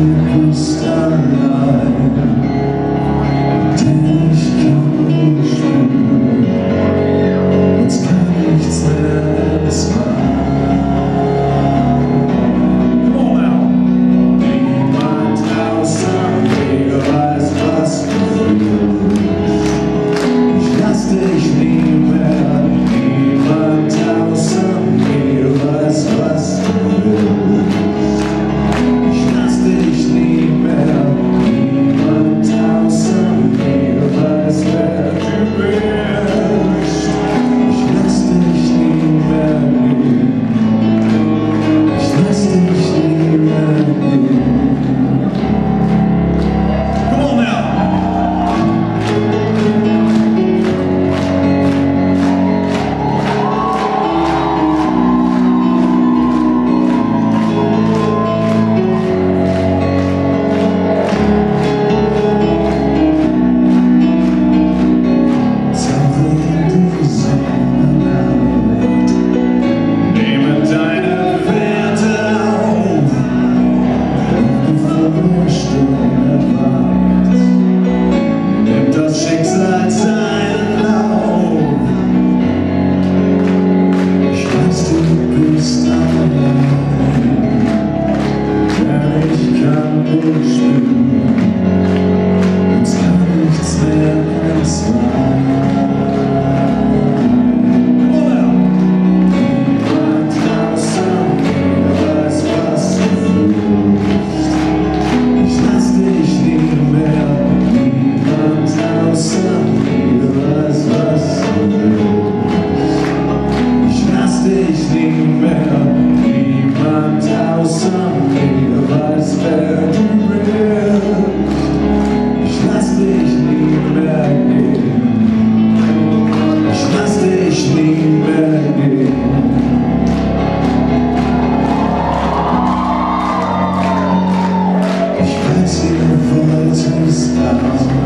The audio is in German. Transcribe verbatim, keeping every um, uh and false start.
du bist allein, denn ich kann nicht spüren, uns kann nichts mehr missfallen. Niemand außer mir weiß, was du willst. Ich lass dich nie mehr. Niemand außer mir weiß, was du willst. Ich lass dich nie mehr. Niemand außer mir weiß, wer du bist. Ich lass dich nie mehr gehen. Ich lass dich nie mehr gehen. Come on now. Ihr wollt es